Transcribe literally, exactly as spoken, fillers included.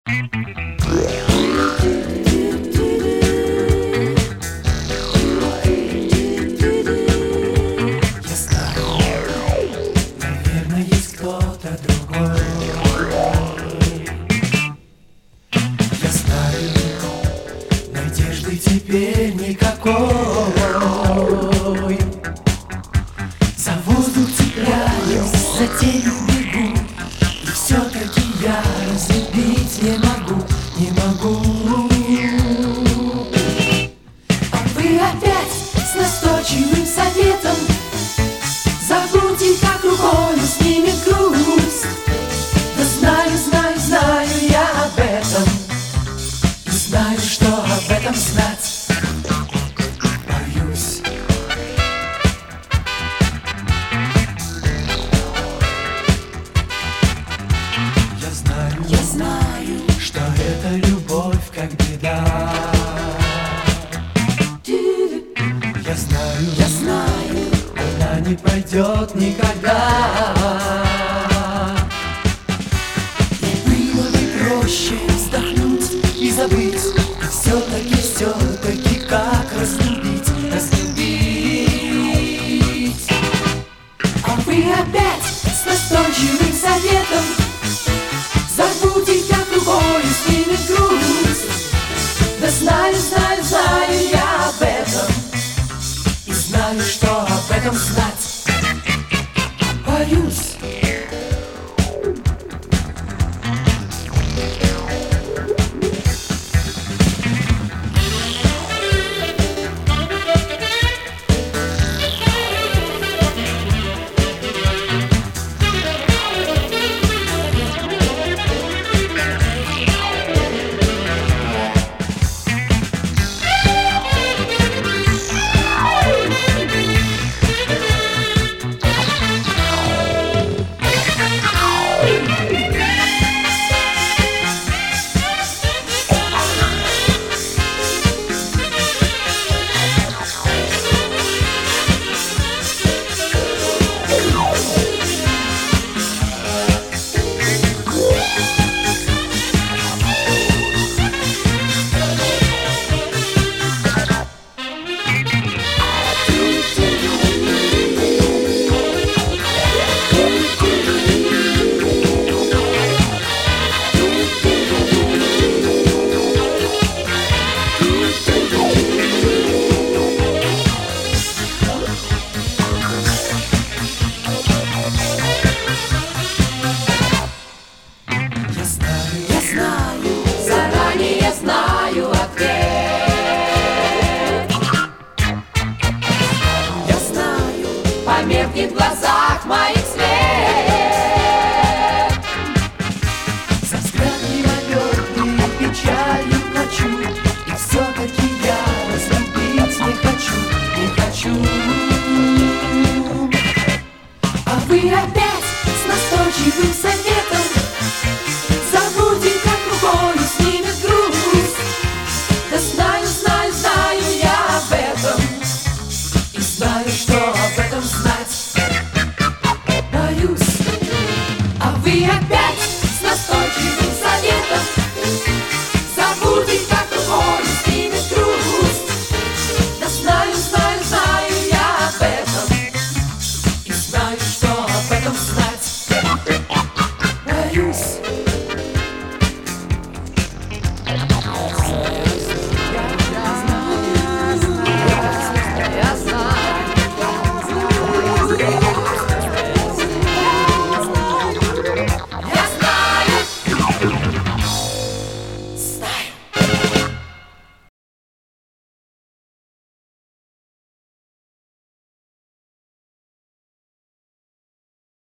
Теперь никакой. За воздух цепляюсь, за тень бегу, и все-таки я разлюбить не могу, не могу. А вы опять с настойчивым советом забудьте, как рукою снимет грусть. Да знаю, знаю, знаю я об этом, и знаю, что об этом знать боюсь. Я знаю, я знаю, что это любовь как беда. Я знаю, я знаю, она не пройдет никогда. И было бы проще вздохнуть и забыть, все-таки